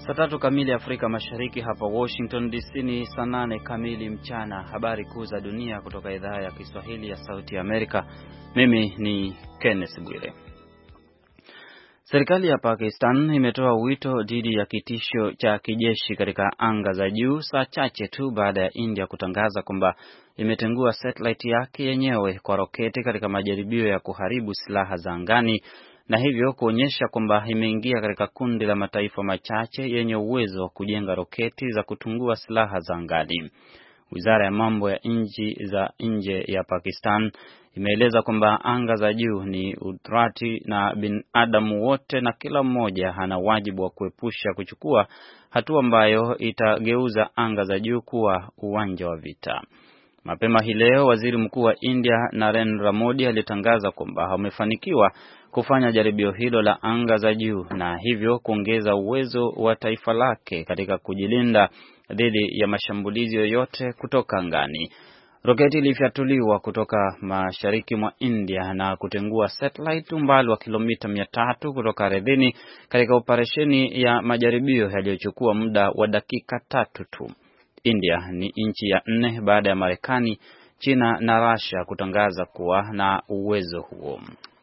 Saa 3 kamili Afrika Mashariki, hapa Washington DC ni saa 8 kamili mchana. Habari kuu za dunia kutoka idhaa ya Kiswahili ya Sauti ya Amerika. Mimi ni Kenneth Bwire. Serikali ya Pakistan imetoa wito dhidi ya kitisho cha kijeshi katika anga za juu saa chache tu baada ya India kutangaza kwamba imetengua satellite yake yenyewe kwa roketi katika majaribio ya kuharibu silaha za angani, na hivyo kuonyesha kwamba imeingia katika kundi la mataifa machache yenye uwezo wa kujenga roketi za kutungua silaha za angani. Wizara ya mambo ya nchi za nje ya Pakistan imeeleza kwamba anga za juu ni utrati na binadamu wote, na kila mmoja ana wajibu wa kuepusha kuchukua hatua ambayo itageuza anga za juu kuwa uwanja wa vita. Mapema hii leo, Waziri Mkuu wa India Narendra Modi alitangaza kwamba amefanikiwa kufanya jaribio hilo la anga za juu, na hivyo kuongeza uwezo wa taifa lake katika kujilinda dhidi ya mashambulizi yoyote kutoka angani. Roketi ilifyatuliwa kutoka mashariki mwa India na kutengua satellite umbali wa kilomita 300 kutoka ardhini katika operesheni ya majaribio yaliyochukua muda wa dakika 3 tu. India ni nchi ya 4 baada ya Marekani, China na Russia kutangaza kuwa na uwezo huo.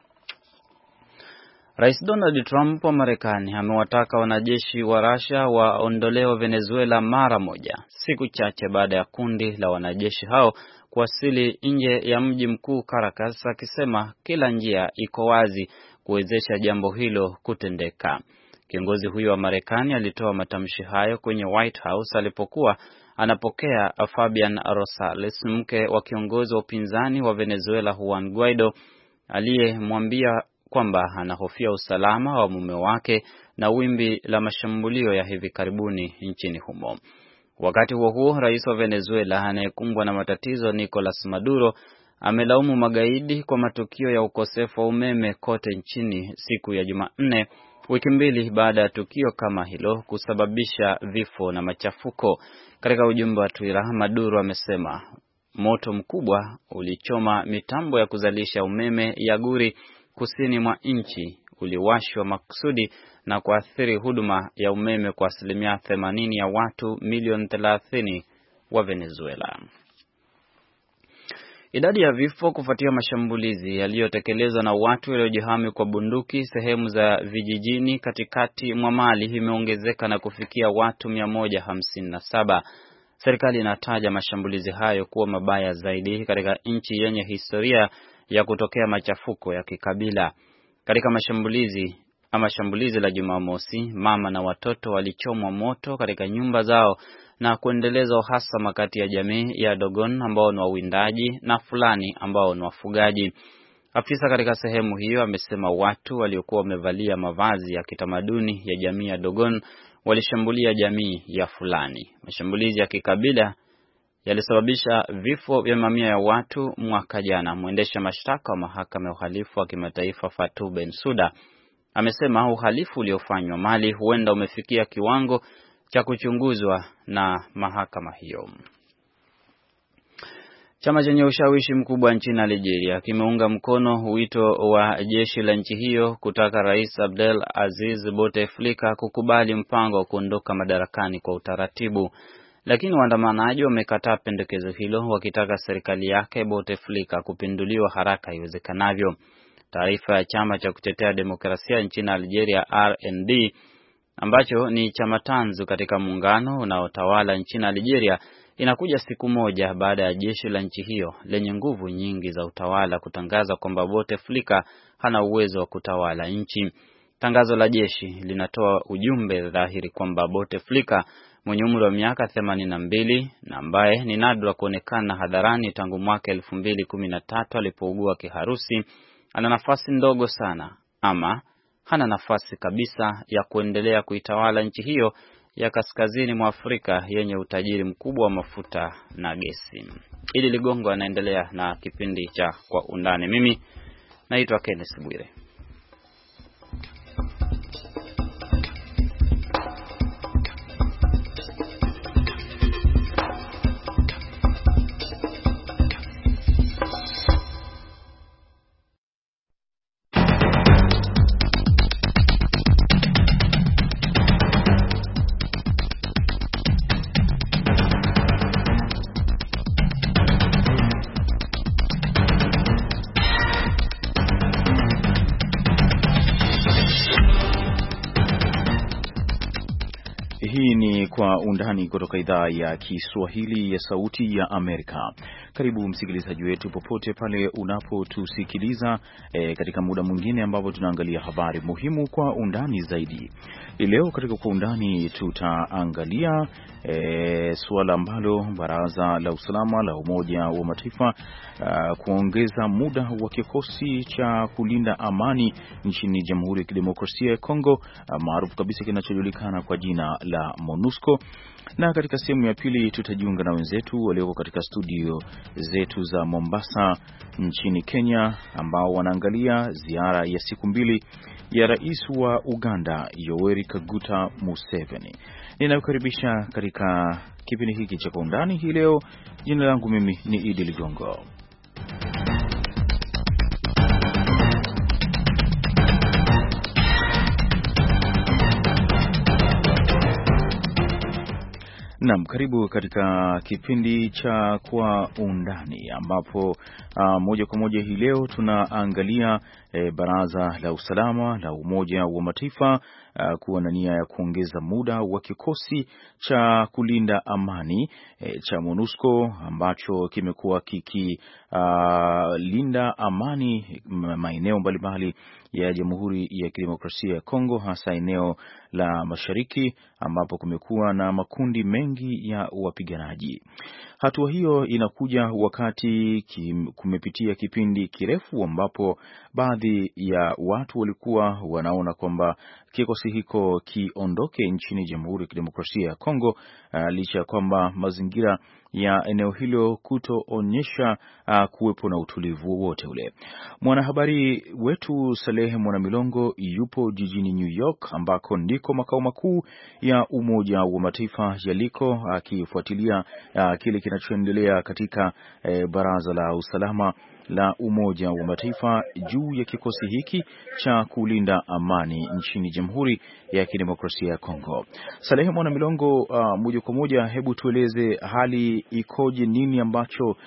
Rais Donald Trump wa Marekani amewataka wanajeshi wa Russia waondolewe Venezuela mara moja, siku chache baada ya kundi la wanajeshi hao kuwasili nje ya mji mkuu Caracas, akisema kila njia iko wazi kuwezesha jambo hilo kutendeka. Kiongozi huyo wa Marekani alitoa matamshi hayo kwenye White House alipokuwa anapokea Fabian Rosales, mke wa kiongozi wa upinzani wa Venezuela Juan Guaido, aliyemwambia kwamba anahofia usalama wa mume wake na wimbi la mashambulio ya hivi karibuni nchini humo. Wakati huo huo, rais wa Venezuela anayekumbwa na matatizo Nicolas Maduro amelaumu magaidi kwa matukio ya ukosefu wa umeme kote nchini siku ya Jumanne, wiki mbili baada ya tukio kama hilo kusababisha vifo na machafuko. Katika ujumbe wa Twitter, Maduro amesema moto mkubwa ulichoma mitambo ya kuzalisha umeme ya Guri kusini mwa nchi, uliwashwa makusudi na kuathiri huduma ya umeme kwa 80% ya watu milioni 30 wa Venezuela. Idadi ya vifo kufuatia mashambulizi yaliyotekelezwa na watu waliojihami kwa bunduki sehemu za vijijini katikati mwa Mali imeongezeka na kufikia watu 157. Serikali inataja mashambulizi hayo kuwa mabaya zaidi katika nchi yenye historia ya kutokea machafuko ya kikabila. Katika shambulizi la Jumamosi, mama na watoto walichomwa moto katika nyumba zao na kuendeleza uhasama kati ya jamii ya Dogon ambao ni wawindaji na Fulani ambao ni wafugaji. Afisa katika sehemu hiyo amesema watu waliokuwa wamevalia mavazi ya kitamaduni ya jamii ya Dogon walishambulia jamii ya Fulani. Mashambulizi ya kikabila yalisababisha vifo vya mamia ya watu mwaka jana. Mwendesha mashtaka wa mahakama ya uhalifu wa kimataifa Fatou Bensouda amesema uhalifu uliofanywa Mali huenda umefikia kiwango cha kuchunguzwa na mahakama hiyo. Chama chenye ushawishi mkubwa nchini Algeria kimeunga mkono wito wa jeshi la nchi hiyo kutaka Rais Abdel Aziz Bouteflika kukubali mpango wa kuondoka madarakani kwa utaratibu. Lakini waandamanaji wamekataa pendekezo hilo, wakitaka serikali yake Bouteflika kupinduliwa haraka iwezekanavyo. Taarifa ya chama cha kutetea demokrasia nchini Algeria RND, ambacho ni chama tanzu katika muungano unaotawala nchini Algeria, inakuja siku moja baada ya jeshi la nchi hiyo lenye nguvu nyingi za utawala kutangaza kwamba Bouteflika hana uwezo wa kutawala nchi. Tangazo la jeshi linatoa ujumbe dhahiri kwamba Bouteflika mwenye umri wa miaka 82 na ambaye ni nadra kuonekana hadharani tangu mwaka 2013 alipougua kiharusi, ana nafasi ndogo sana ama hana nafasi kabisa ya kuendelea kuitawala nchi hiyo ya kaskazini mwa Afrika yenye utajiri mkubwa wa mafuta na gesi. Ili Ligongo anaendelea na kipindi cha Kwa Undani. Mimi naitwa Kenneth Bwire. Hii ni Kwa Undani kutoka idhaa ya Kiswahili ya Sauti ya Amerika. Karibu msikilizaji wetu popote pale unapotusikiliza katika muda mwingine ambapo tunaangalia habari muhimu kwa undani zaidi. Leo katika Kwa Undani tutaangalia suala ambalo Baraza la Usalama la Umoja wa Mataifa kuongeza muda wa kikosi cha kulinda amani nchini Jamhuri ya Kidemokrasia ya Kongo, maarufu kabisa kinachojulikana kwa jina la MONUSCO. Na katika sehemu ya pili tutajiunga na wenzetu walioko katika studio zetu za Mombasa nchini Kenya, ambao wanaangalia ziara ya siku mbili ya Rais wa Uganda Yoweri Kaguta Museveni. Ninakukaribisha katika kipindi hiki cha Kwa Undani hii leo. Jina langu mimi ni Idi Ligongo. Naam, karibu katika kipindi cha Kwa Undani ambapo moja kwa moja hii leo tunaangalia Baraza la Usalama la Umoja wa Mataifa kuwa na nia ya kuongeza muda wa kikosi cha kulinda amani cha MONUSCO ambacho kimekuwa kikilinda amani maeneo mbalimbali ya Jamhuri ya Kidemokrasia ya Kongo, hasa eneo la Mashariki ambapo kumekuwa na makundi mengi ya wapiganaji. Hatua hiyo inakuja wakati kumepitia kipindi kirefu ambapo baadhi ya watu walikuwa wanaona kwamba kikosi hiko kiondoke nchini Jamhuri ya Kidemokrasia ya Kongo, licha ya kwamba mazingira ya eneo hilo kutoonyesha kuwepo na utulivu wowote ule. Mwanahabari wetu Salehe Mwanamilongo yupo jijini New York ambako ndiko makao makuu ya Umoja wa Mataifa yaliko, akifuatilia kile kinachoendelea katika Baraza la Usalama la Umoja wa Mataifa juu ya kikosi hiki cha kulinda amani nchini Jamhuri ya Kidemokrasia ya Kongo. Salehe Mwanamilongo, moja kwa moja, hebu tueleze hali ikoje, nini ambacho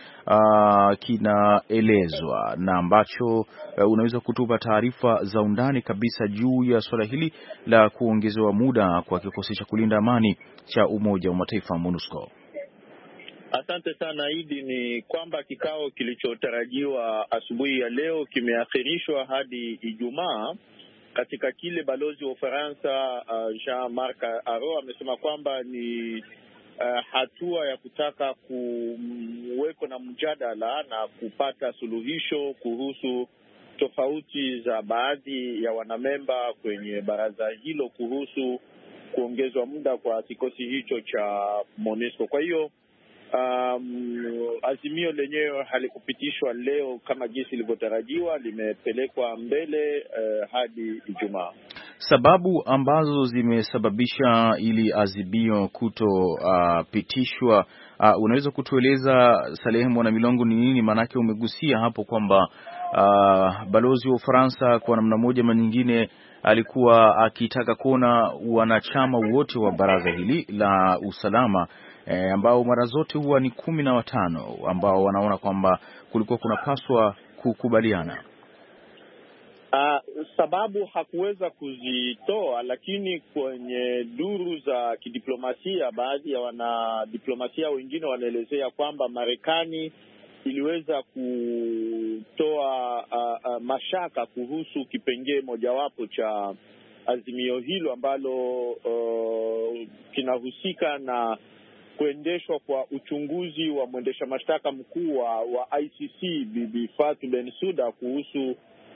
kinaelezwa na ambacho unaweza kutupa taarifa za undani kabisa juu ya swala hili la kuongezewa muda kwa kikosi cha kulinda amani cha Umoja wa Mataifa MONUSCO. Asante sana Idi. Ni kwamba kikao kilichotarajiwa asubuhi ya leo kimeakhirishwa hadi Ijumaa, katika kile balozi wa Ufaransa Jean-Marc Ayrault amesema kwamba ni hatua ya kutaka kuweko na mjadala na kupata suluhisho kuhusu tofauti za baadhi ya wanamemba kwenye baraza hilo kuhusu kuongezwa muda kwa kikosi hicho cha MONUSCO. Kwa hiyo azimio lenyewe halikupitishwa leo kama jinsi ilivyotarajiwa, limepelekwa mbele hadi Ijumaa. Sababu ambazo zimesababisha ili azimio kutopitishwa, unaweza kutueleza Salehe Mwanamilongo ni nini? Maanake umegusia hapo kwamba balozi wa Ufaransa kwa namna moja ama nyingine alikuwa akitaka kuona wanachama wote wa baraza hili la usalama ambao mara zote huwa ni 15 ambao wanaona kwamba kulikuwa kunapaswa kukubaliana. Sababu hakuweza kuzitoa, lakini kwenye duru za kidiplomasia, baadhi ya wanadiplomasia wengine wanaelezea kwamba Marekani iliweza kutoa mashaka kuhusu kipengee mojawapo cha azimio hilo ambalo kinahusika na kuendeshwa kwa uchunguzi wa mwendesha mashtaka mkuu wa ICC Bibi Fatou Bensouda kuhusu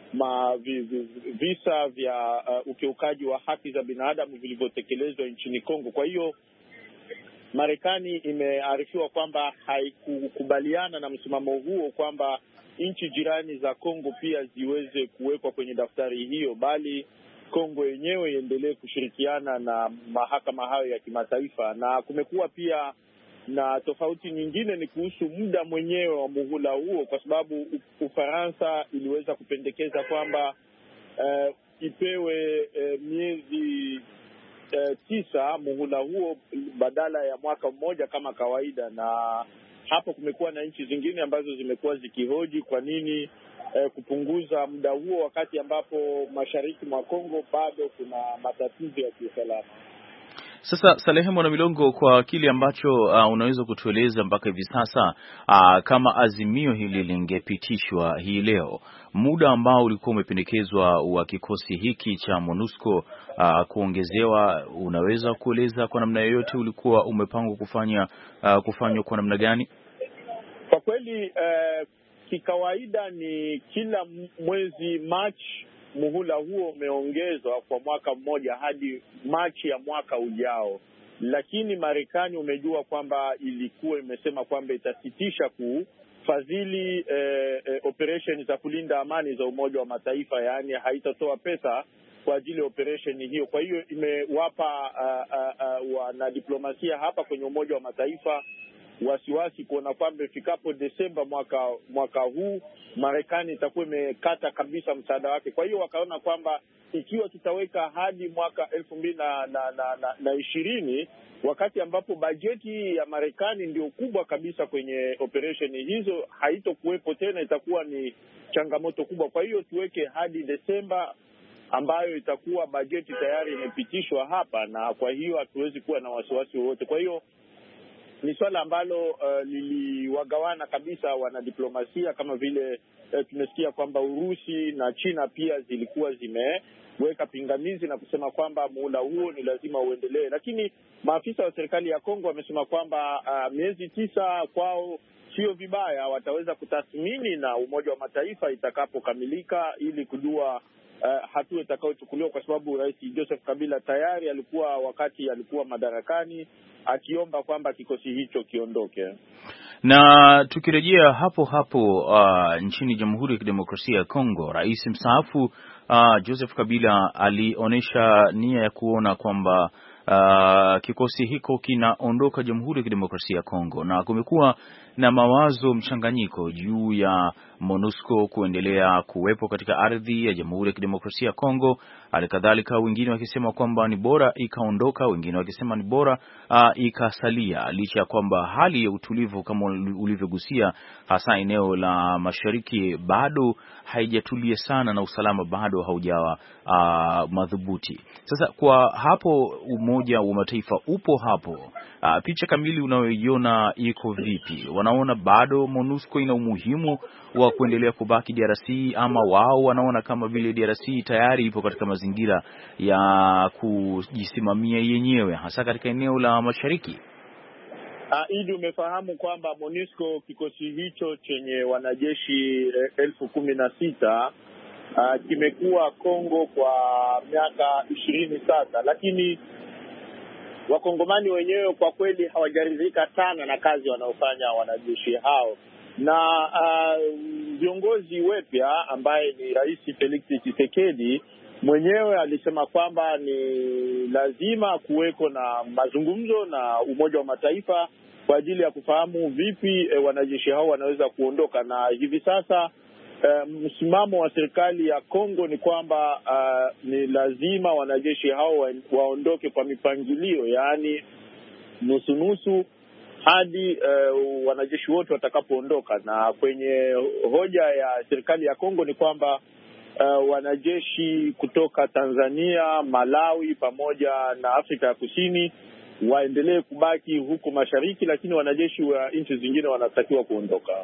visa vya ukiukaji wa haki za binadamu vilivyotekelezwa nchini Kongo. Kwa hiyo Marekani imearifiwa kwamba haikukubaliana na msimamo huo kwamba nchi jirani za Kongo pia ziweze kuwekwa kwenye daftari hiyo, bali Kongo yenyewe iendelee kushirikiana na mahakama hayo ya kimataifa. Na kumekuwa pia na tofauti nyingine ni kuhusu muda mwenyewe wa muhula huo, kwa sababu Ufaransa iliweza kupendekeza kwamba ipewe miezi 9 muhula huo badala ya mwaka mmoja kama kawaida. Na hapo kumekuwa na nchi zingine ambazo zimekuwa zikihoji kwa nini kupunguza muda huo wakati ambapo mashariki mwa Kongo bado kuna matatizo ya kiusalama. Sasa Salehe Mwanamilongo, kwa kile ambacho unaweza kutueleza mpaka hivi sasa, kama azimio hili lingepitishwa hii leo, muda ambao ulikuwa umependekezwa wa kikosi hiki cha MONUSCO kuongezewa, unaweza kueleza kwa namna yoyote ulikuwa umepangwa kufanywa kwa namna gani? Kwa kweli kikawaida ni kila mwezi Machi muhula huo umeongezwa kwa mwaka mmoja hadi Machi ya mwaka ujao, lakini Marekani umejua kwamba ilikuwa imesema kwamba itasitisha kufadhili operation za kulinda amani za Umoja wa Mataifa, yaani haitatoa pesa kwa ajili ya operation hiyo. Kwa hiyo imewapa wanadiplomasia hapa kwenye Umoja wa Mataifa wasiwasi kuona kwamba ifikapo Desemba mwaka huu Marekani itakuwa imekata kabisa msaada wake. Kwa hiyo wakaona kwamba ikiwa tutaweka hadi mwaka 2020 wakati ambapo bajeti ya Marekani ndio kubwa kabisa kwenye operation hizo, haitokuwepo tena, itakuwa ni changamoto kubwa. Kwa hiyo tuweke hadi Desemba ambayo itakuwa bajeti tayari imepitishwa hapa, na kwa hiyo hatuwezi kuwa na wasiwasi wowote. Kwa hiyo ni swala ambalo liliwagawana kabisa wanadiplomasia, kama vile tumesikia kwamba Urusi na China pia zilikuwa zimeweka pingamizi na kusema kwamba muhula huo ni lazima uendelee. Lakini maafisa wa serikali ya Kongo wamesema kwamba miezi 9 kwao sio vibaya, wataweza kutathmini na Umoja wa Mataifa itakapokamilika ili kujua hatua itakayochukuliwa, kwa sababu Rais Joseph Kabila tayari wakati alikuwa madarakani akiomba kwamba kikosi hicho kiondoke. Na tukirejea hapo nchini Jamhuri ya Kidemokrasia ya Kongo, Rais mstaafu Joseph Kabila alionyesha nia ya kuona kwamba kikosi hiko kinaondoka Jamhuri ya Kidemokrasia ya Kongo, na kumekuwa na mawazo mchanganyiko juu ya MONUSCO kuendelea kuwepo katika ardhi ya Jamhuri ya Kidemokrasia ya Kongo. Halikadhalika wengine wakisema kwamba ni bora ikaondoka, wengine wakisema ni bora ikasalia, licha ya kwamba hali ya utulivu kama ulivyogusia, hasa eneo la mashariki, bado haijatulia sana na usalama bado haujawa madhubuti. Sasa kwa hapo Umoja wa Mataifa upo hapo, picha kamili unayoiona iko vipi? Wanaona bado MONUSCO ina umuhimu wa kuendelea kubaki DRC, ama wao wanaona kama vile DRC tayari ipo katika mazingira ya kujisimamia yenyewe hasa katika eneo la mashariki? Idi, umefahamu kwamba MONUSCO, kikosi hicho chenye wanajeshi 16,000 kimekuwa Kongo kwa miaka 20 sasa, lakini Wakongomani wenyewe kwa kweli hawajaridhika sana na kazi wanaofanya wanajeshi hao, na viongozi wapya ambaye ni Rais Felix Tshisekedi mwenyewe alisema kwamba ni lazima kuweko na mazungumzo na Umoja wa Mataifa kwa ajili ya kufahamu vipi wanajeshi hao wanaweza kuondoka. Na hivi sasa msimamo wa serikali ya Kongo ni kwamba ni lazima wanajeshi hao waondoke kwa mipangilio, yaani nusu hadi wanajeshi wote watakapoondoka. Na kwenye hoja ya serikali ya Kongo ni kwamba wanajeshi kutoka Tanzania, Malawi pamoja na Afrika ya Kusini waendelee kubaki huko mashariki, lakini wanajeshi wa nchi zingine wanatakiwa kuondoka.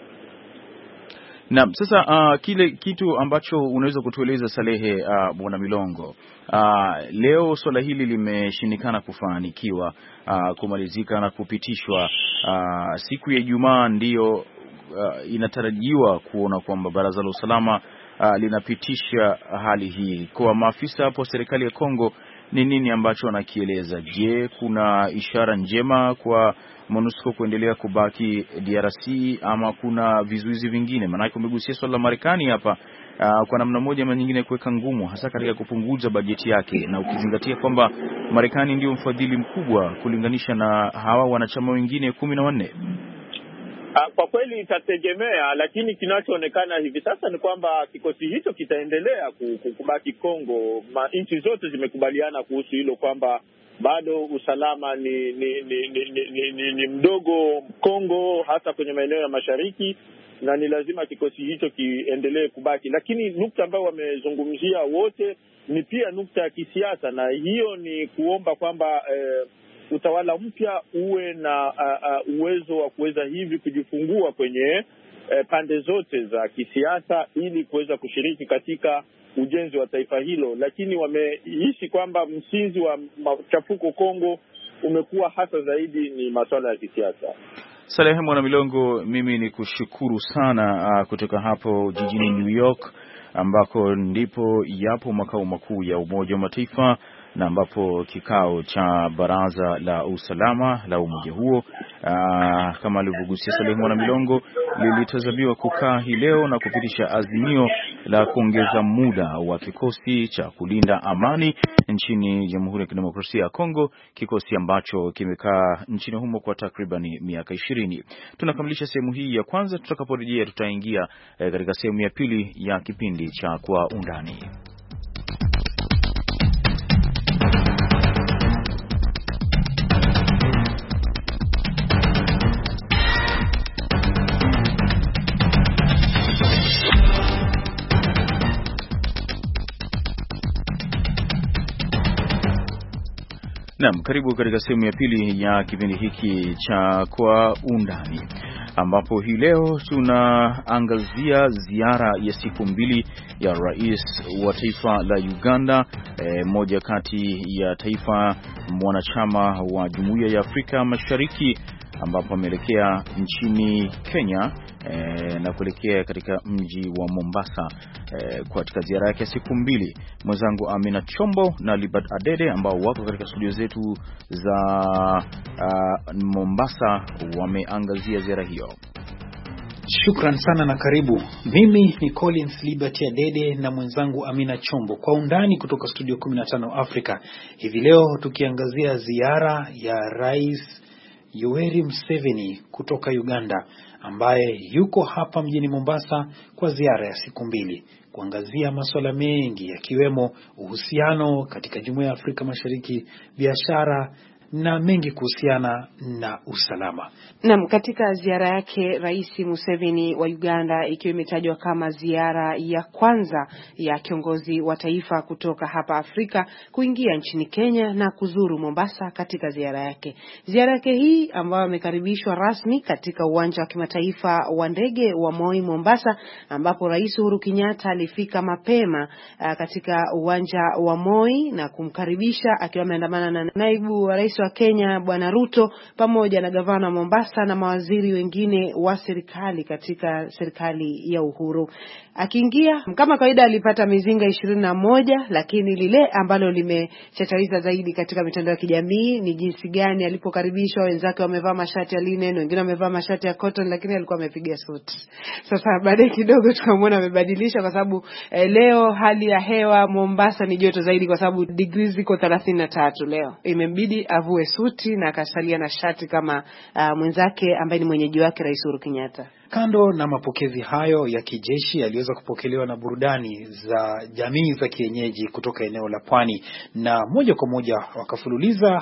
Naam, sasa kile kitu ambacho unaweza kutueleza Salehe Mwanamilongo, leo swala hili limeshindikana kufanikiwa kumalizika na kupitishwa. Siku ya Ijumaa ndiyo inatarajiwa kuona kwamba Baraza la Usalama linapitisha hali hii. Kwa maafisa hapo serikali ya Kongo, ni nini ambacho wanakieleza? Je, kuna ishara njema kwa MONUSCO kuendelea kubaki DRC ama kuna vizuizi vingine? Maanake umegusia swala la Marekani hapa kwa namna moja ama nyingine kuweka ngumu hasa katika kupunguza bajeti yake, na ukizingatia kwamba Marekani ndio mfadhili mkubwa kulinganisha na hawa wanachama wengine 14. Kwa kweli itategemea, lakini kinachoonekana hivi sasa ni kwamba kikosi hicho kitaendelea kubaki Kongo. Nchi zote zimekubaliana kuhusu hilo, kwamba bado usalama ni mdogo Kongo, hasa kwenye maeneo ya mashariki, na ni lazima kikosi hicho kiendelee kubaki. Lakini nukta ambayo wamezungumzia wote ni pia nukta ya kisiasa, na hiyo ni kuomba kwamba utawala mpya uwe na uwezo wa kuweza hivi kujifungua kwenye pande zote za kisiasa ili kuweza kushiriki katika ujenzi wa taifa hilo. Lakini wameishi kwamba msingi wa machafuko Kongo umekuwa hasa zaidi ni masuala ya kisiasa. Salehe Mwanamilongo, mimi ni kushukuru sana kutoka hapo jijini New York ambako ndipo yapo makao makuu ya Umoja wa Mataifa na ambapo kikao cha Baraza la Usalama la umoja huo kama alivyogusia Salehe Mwanamilongo lilitazamiwa kukaa hii leo na kupitisha azimio la kuongeza muda wa kikosi cha kulinda amani nchini Jamhuri ya Kidemokrasia ya Kongo, kikosi ambacho kimekaa nchini humo kwa takriban miaka 20. Tunakamilisha sehemu hii ya kwanza. Tutakaporejea tutaingia katika sehemu ya pili ya kipindi cha Kwa Undani. Naam, karibu katika sehemu ya pili ya kipindi hiki cha Kwa Undani, ambapo hii leo tunaangazia ziara ya siku 2 ya rais wa taifa la Uganda, moja kati ya taifa mwanachama wa Jumuiya ya Afrika Mashariki, ambapo ameelekea nchini Kenya na kuelekea katika mji wa Mombasa katika ziara yake ya siku 2. Mwenzangu Amina Chombo na Libert Adede ambao wako katika studio zetu za Mombasa wameangazia ziara hiyo. Shukran sana na karibu. Mimi ni Collins Liberty Adede na mwenzangu Amina Chombo, Kwa Undani kutoka studio 15 Africa. Hivi leo tukiangazia ziara ya Rais Yoweri Museveni kutoka Uganda, ambaye yuko hapa mjini Mombasa kwa ziara ya siku 2 kuangazia masuala mengi yakiwemo uhusiano katika Jumuiya ya Afrika Mashariki, biashara na mengi kuhusiana na usalama. Naam, katika ziara yake Rais Museveni wa Uganda, ikiwa imetajwa kama ziara ya kwanza ya kiongozi wa taifa kutoka hapa Afrika kuingia nchini Kenya na kuzuru Mombasa katika ziara yake. Ziara yake hii ambayo amekaribishwa rasmi katika uwanja wa kimataifa wa ndege wa Moi Mombasa, ambapo Rais Uhuru Kenyatta alifika mapema katika uwanja wa Moi na kumkaribisha akiwa ameandamana na naibu wa rais wa Kenya Bwana Ruto pamoja na gavana Mombasa na mawaziri wengine wa serikali katika serikali ya Uhuru. Akiingia kama kawaida alipata mizinga 21, lakini lile ambalo limechachawiza zaidi katika mitandao ya kijamii ni jinsi gani alipokaribishwa. Wenzake wamevaa mashati ya linen, wengine wamevaa mashati ya cotton, lakini alikuwa amepiga suti. Sasa baadaye kidogo tukamwona amebadilisha kwa sababu leo hali ya hewa Mombasa ni joto zaidi kwa sababu degrees ziko 33 leo. Imembidi avue suti na akasalia na shati kama mwenzake ambaye ni mwenyeji wake Rais Uhuru Kenyatta. Kando na mapokezi hayo ya kijeshi, aliweza kupokelewa na burudani za jamii za kienyeji kutoka eneo la Pwani, na moja kwa moja wakafululiza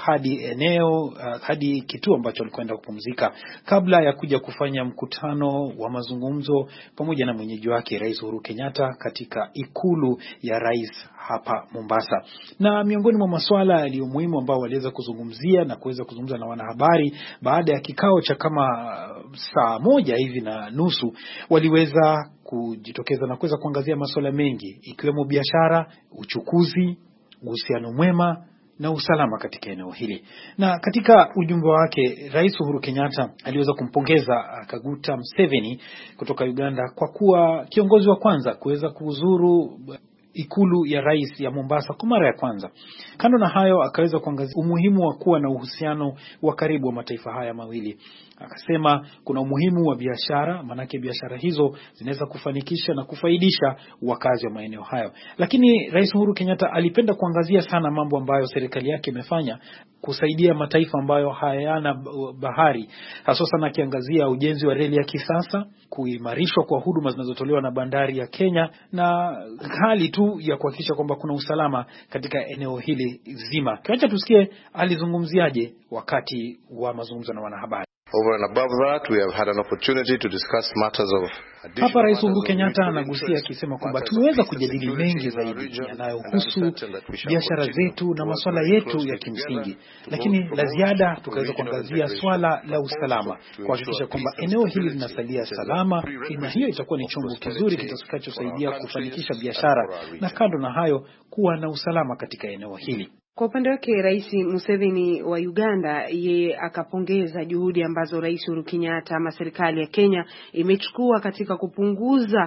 hadi kituo ambacho alikwenda kupumzika kabla ya kuja kufanya mkutano wa mazungumzo pamoja na mwenyeji wake Rais Uhuru Kenyatta katika ikulu ya rais hapa Mombasa. Na miongoni mwa masuala yaliyo muhimu ambao waliweza kuzungumzia na kuweza kuzungumza na wanahabari baada ya kikao cha kama saa 1 hivi na nusu, waliweza kujitokeza na kuweza kuangazia masuala mengi ikiwemo biashara, uchukuzi, uhusiano mwema na usalama katika eneo hili. Na katika ujumbe wake Rais Uhuru Kenyatta aliweza kumpongeza Kaguta Museveni kutoka Uganda kwa kuwa kiongozi wa kwanza kuweza kuzuru ikulu ya rais ya Mombasa kwa mara ya kwanza. Kando na hayo, akaweza kuangazia umuhimu wa kuwa na uhusiano wa karibu wa mataifa haya mawili. Akasema kuna umuhimu wa biashara, manake biashara hizo zinaweza kufanikisha na kufaidisha wakazi wa maeneo hayo. Lakini Rais Uhuru Kenyatta alipenda kuangazia sana mambo ambayo serikali yake imefanya kusaidia mataifa ambayo hayana bahari, hasa sana akiangazia ujenzi wa reli ya kisasa, kuimarishwa kwa huduma zinazotolewa na bandari ya Kenya, na hali tu ya kuhakikisha kwamba kuna usalama katika eneo hili zima. Acha tusikie alizungumziaje wakati wa mazungumzo na wanahabari. Over and above that, we have had an opportunity to discuss matters of hapa Rais Uhuru Kenyatta anagusia akisema kwamba tumeweza kujadili mengi zaidi yanayohusu biashara zetu na masuala yetu ya kimsingi, lakini la ziada tukaweza kuangazia swala la usalama, kuhakikisha kwamba eneo hili linasalia salama, na hiyo itakuwa ni chombo kizuri kitakachosaidia kufanikisha biashara, na kando na hayo kuwa na usalama katika eneo hili. Kwa upande wake Rais Museveni wa Uganda, yeye akapongeza juhudi ambazo Rais Uhuru Kenyatta ama serikali ya Kenya imechukua katika kupunguza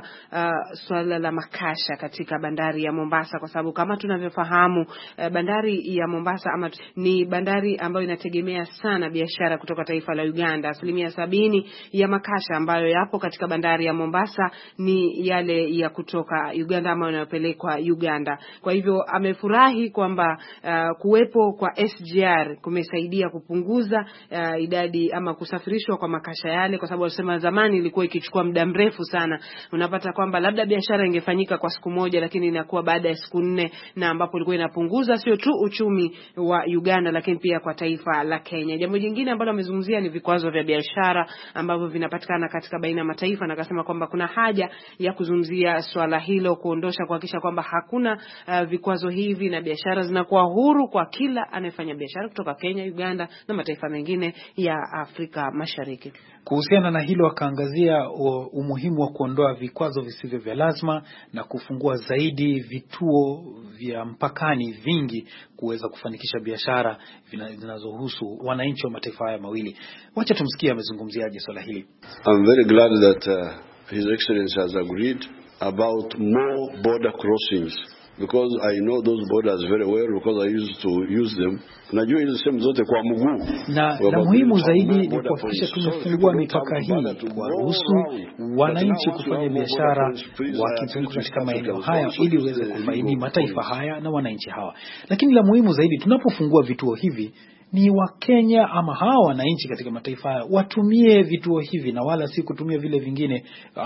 swala la makasha katika bandari ya Mombasa, kwa sababu kama tunavyofahamu bandari ya Mombasa ni bandari ambayo inategemea sana biashara kutoka taifa la Uganda. 70% ya makasha ambayo yapo katika bandari ya Mombasa ni yale ya kutoka Uganda ama yanayopelekwa Uganda. Kwa hivyo amefurahi kwamba kuwepo kwa SGR kumesaidia kupunguza idadi ama kusafirishwa kwa makasha yale, kwa sababu walisema zamani ilikuwa ikichukua muda mrefu sana. Unapata kwamba labda biashara ingefanyika kwa siku moja, lakini inakuwa baada ya siku 4, na ambapo ilikuwa inapunguza sio tu uchumi wa Uganda lakini pia kwa taifa la Kenya. Jambo jingine ambalo amezungumzia ni vikwazo vya biashara ambavyo vinapatikana katika baina ya mataifa, na akasema kwamba kuna haja ya kuzungumzia swala hilo, kuondosha, kuhakikisha kwamba hakuna vikwazo hivi na biashara zinakuwa huru kwa kila anayefanya biashara kutoka Kenya, Uganda na mataifa mengine ya Afrika Mashariki. Kuhusiana na hilo akaangazia umuhimu wa kuondoa vikwazo visivyo vya lazima na kufungua zaidi vituo vya mpakani vingi kuweza kufanikisha biashara zinazohusu wananchi wa mataifa haya mawili. Wacha tumsikie amezungumziaje swala hili. I'm very glad that His Excellency has agreed about more border crossings, because I know those borders very well because I used to use them. Najua hizo sehemu zote kwa mguu. Na la muhimu zaidi ni kuhakikisha tumefungua mipaka hii kuwaruhusu wananchi kufanya biashara wakizunguka katika maeneo haya ili uweze kufaidi mataifa haya na wananchi hawa. Lakini la muhimu zaidi tunapofungua vituo hivi ni Wakenya ama hawa wananchi katika mataifa haya watumie vituo hivi na wala si kutumia vile vingine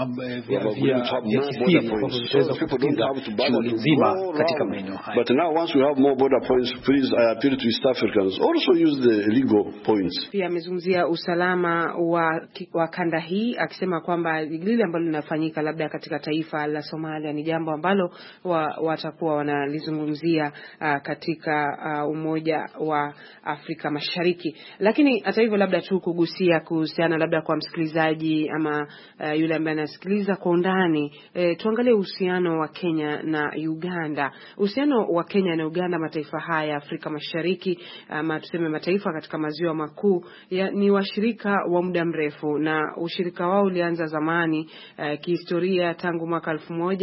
vya kisiri ambavyo vitaweza kutatiza shughuli nzima katika maeneo haya. But now once we have more border points, please I appeal to East Africans also use the legal points. Pia amezungumzia usalama wa kanda hii, akisema kwamba lile ambalo linafanyika labda katika taifa la Somalia ni jambo ambalo watakuwa wanalizungumzia katika Umoja wa Afrika Mashariki. Lakini hata hivyo labda tu kugusia kuhusiana labda kwa msikilizaji ama yule ambaye anasikiliza kwa undani, tuangalie uhusiano wa Kenya na Uganda. Uhusiano wa Kenya na Uganda, mataifa haya Afrika Mashariki ama tuseme mataifa katika maziwa makuu ni washirika wa muda mrefu, na ushirika wao ulianza zamani kihistoria tangu mwaka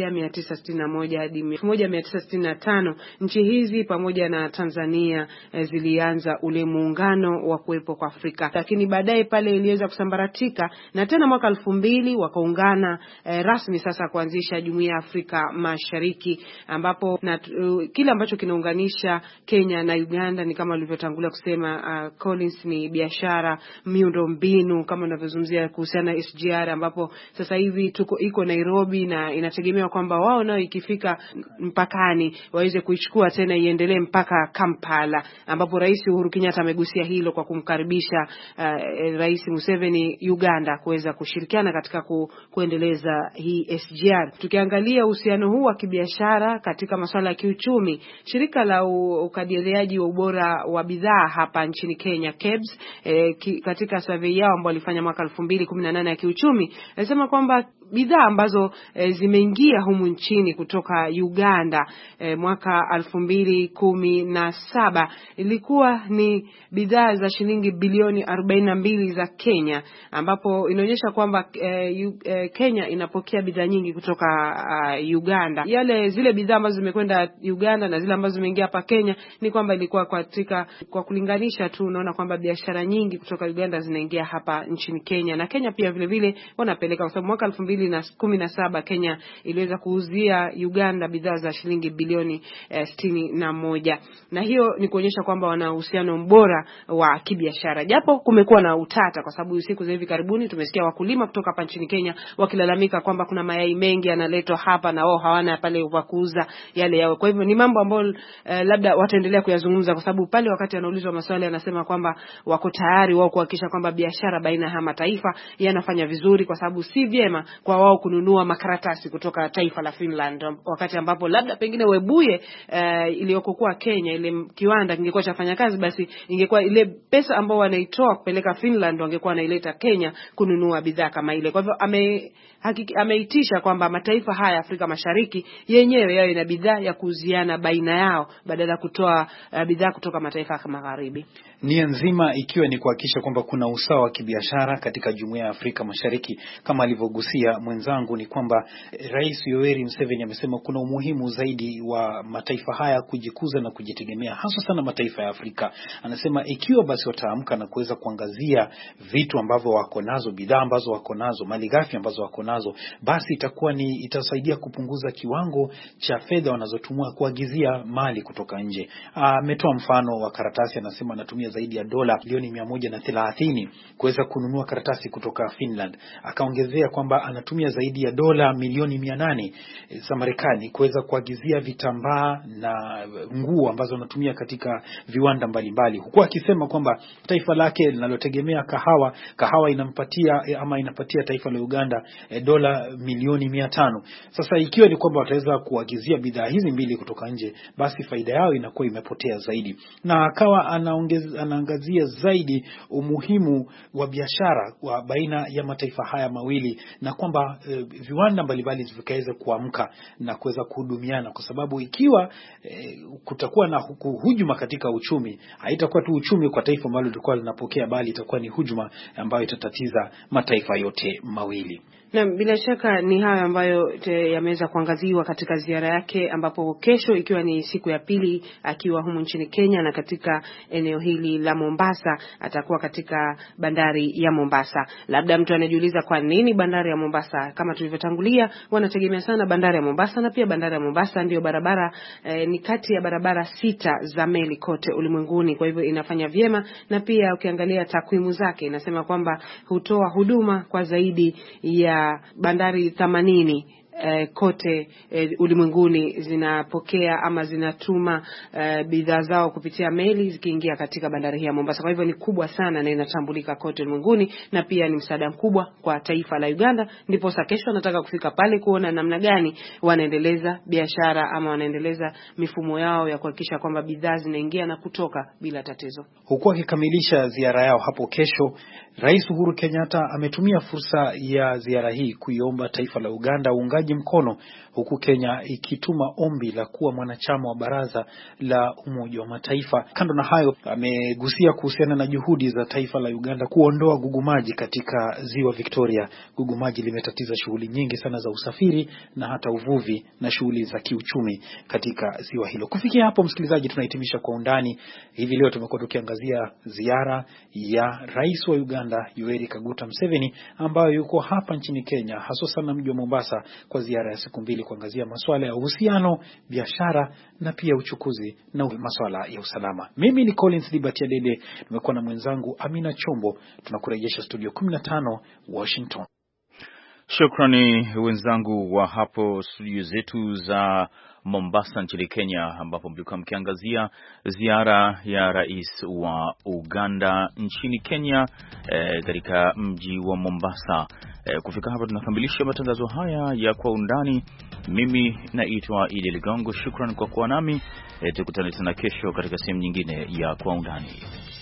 1961 hadi 1965. Nchi hizi pamoja na Tanzania zilianza ule muungano wa kuwepo kwa Afrika, lakini baadaye pale iliweza kusambaratika, na tena mwaka 2000 wakaungana rasmi sasa kuanzisha Jumuiya ya Afrika Mashariki, ambapo kile ambacho kinaunganisha Kenya na Uganda ni kama ulivyotangulia kusema Collins, ni biashara, miundombinu kama unavyozungumzia kuhusiana na SGR, ambapo sasa hivi iko Nairobi na inategemewa kwamba wao nao ikifika mpakani waweze kuichukua tena iendelee mpaka Kampala, ambapo Rais Uhuru Kenyatta amegusia hilo kwa kumkaribisha Rais Museveni Uganda kuweza kushirikiana katika kuendeleza hii SGR. Tukiangalia uhusiano huu wa kibiashara katika masuala ya kiuchumi, shirika la ukadiriaji wa ubora wa bidhaa hapa nchini Kenya KEBS, katika survey yao ambayo walifanya mwaka 2018 ya kiuchumi, nasema kwamba bidhaa ambazo zimeingia humu nchini kutoka Uganda mwaka 2017 ilikuwa ni bidhaa za shilingi bilioni 42 za Kenya, ambapo inaonyesha kwamba Kenya inapokea bidhaa nyingi kutoka Uganda. Zile bidhaa ambazo zimekwenda Uganda na zile ambazo zimeingia hapa Kenya ni kwamba ilikuwa kwa kulinganisha tu unaona kwamba biashara nyingi kutoka Uganda zinaingia hapa nchini Kenya, na Kenya pia vile vile wanapeleka, kwa sababu mwaka 2017 2017 Kenya iliweza kuuzia Uganda bidhaa za shilingi bilioni 61, na hiyo ni kuonyesha kwamba wana uhusiano bora wa kibiashara, japo kumekuwa na utata kwa sababu siku za hivi karibuni tumesikia wakulima kutoka hapa nchini Kenya wakilalamika kwamba kuna mayai mengi yanaletwa hapa na wao hawana pale pa kuuza yale yao. Kwa hivyo ni mambo ambayo labda wataendelea kuyazungumza, kwa sababu pale wakati anaulizwa maswali anasema kwamba wako tayari wao kuhakikisha kwamba biashara baina ya mataifa yanafanya vizuri, kwa sababu si vyema kwa wao kununua makaratasi kutoka taifa la Finland, wakati ambapo labda pengine Webuye iliyokuwa Kenya ile kiwanda kingekuwa chafanya kazi, basi ingekuwa ile pesa ambao wanaitoa kupeleka Finland wangekuwa wanaileta Kenya kununua bidhaa kama ile. Kwa hivyo ameitisha kwamba mataifa haya Afrika Mashariki yenyewe yao ina bidhaa ya kuuziana baina yao badala ya kutoa bidhaa kutoka mataifa kama magharibi. Nia nzima ikiwa ni kuhakikisha kwamba kuna usawa wa kibiashara katika Jumuiya ya Afrika Mashariki. Kama alivyogusia mwenzangu, ni kwamba Rais Yoweri Museveni amesema kuna umuhimu zaidi wa mataifa haya kujikuza na kujitegemea, hasa sana mataifa ya Afrika. Anasema ikiwa basi wataamka na kuweza kuangazia vitu ambavyo wako nazo, bidhaa ambazo wako nazo, malighafi ambazo wako nazo, basi itasaidia kupunguza kiwango cha fedha wanazotumia kuagizia mali kutoka nje. Ametoa mfano wa karatasi, anasema anatumia zaidi ya dola milioni 130 kuweza kununua karatasi kutoka Finland. Akaongezea kwamba anatumia zaidi ya dola milioni 800 za Marekani kuweza kuagizia vitambaa na nguo ambazo anatumia katika viwanda mbalimbali, huku akisema kwamba taifa lake linalotegemea kahawa inapatia taifa la Uganda dola milioni 500. Sasa ikiwa ni kwamba wataweza kuagizia bidhaa hizi mbili kutoka nje, basi faida yao inakuwa imepotea zaidi. Na akawa anaangazia zaidi umuhimu wa biashara wa baina ya mataifa haya mawili, na kwamba viwanda mbalimbali vikaweza kuamka na kuweza kuhudumiana, kwa sababu ikiwa kutakuwa na hujuma katika uchumi, haitakuwa tu uchumi kwa taifa ambalo lilikuwa linapokea, bali itakuwa ni hujuma ambayo itatatiza mataifa yote mawili. Na bila shaka ni haya ambayo yameweza kuangaziwa katika ziara yake, ambapo kesho ikiwa ni siku ya pili akiwa humu nchini Kenya na katika eneo hili la Mombasa, atakuwa katika bandari ya Mombasa. Labda mtu anajiuliza kwa nini bandari ya Mombasa? Kama tulivyotangulia, wanategemea sana bandari ya Mombasa, na pia bandari ya Mombasa ndio barabara ni kati ya barabara 6 za meli kote ulimwenguni. Kwa hivyo inafanya vyema, na pia ukiangalia takwimu zake inasema kwamba hutoa huduma kwa zaidi ya bandari 80 kote ulimwenguni zinapokea ama zinatuma bidhaa zao kupitia meli zikiingia katika bandari hii ya Mombasa. Kwa hivyo ni kubwa sana na inatambulika kote ulimwenguni, na pia ni msaada mkubwa kwa taifa la Uganda. Ndipo sasa kesho nataka kufika pale kuona namna gani wanaendeleza biashara ama wanaendeleza mifumo yao ya kuhakikisha kwamba bidhaa zinaingia na kutoka bila tatizo. Huku akikamilisha ziara yao hapo kesho, Rais Uhuru Kenyatta ametumia fursa ya ziara hii kuiomba taifa la Uganda uungaji mkono, huku Kenya ikituma ombi la kuwa mwanachama wa Baraza la Umoja wa Mataifa. Kando na hayo, amegusia kuhusiana na juhudi za taifa la Uganda kuondoa gugumaji katika ziwa Victoria. Gugumaji limetatiza shughuli nyingi sana za usafiri na hata uvuvi na shughuli za kiuchumi katika ziwa hilo. Kufikia hapo, msikilizaji, tunahitimisha Kwa Undani. Hivi leo tumekuwa tukiangazia ziara ya Rais wa Uganda Yoweri Kaguta Museveni, ambayo yuko hapa nchini Kenya, hasa sana mji wa Mombasa, kwa ziara ya siku 2 kuangazia masuala ya uhusiano, biashara na pia uchukuzi na masuala ya usalama. Mimi ni Collins Liberty Adede, nimekuwa na mwenzangu Amina Chombo. Tunakurejesha studio 15 Washington. Shukrani wenzangu wa hapo studio zetu za Mombasa nchini Kenya, ambapo mlikuwa mkiangazia ziara ya rais wa Uganda nchini Kenya katika mji wa Mombasa. Kufika hapa tunakamilisha matangazo haya ya Kwa Undani. Mimi naitwa Idi Ligongo. Shukrani kwa kuwa nami. Tukutane tena kesho katika sehemu nyingine ya Kwa Undani.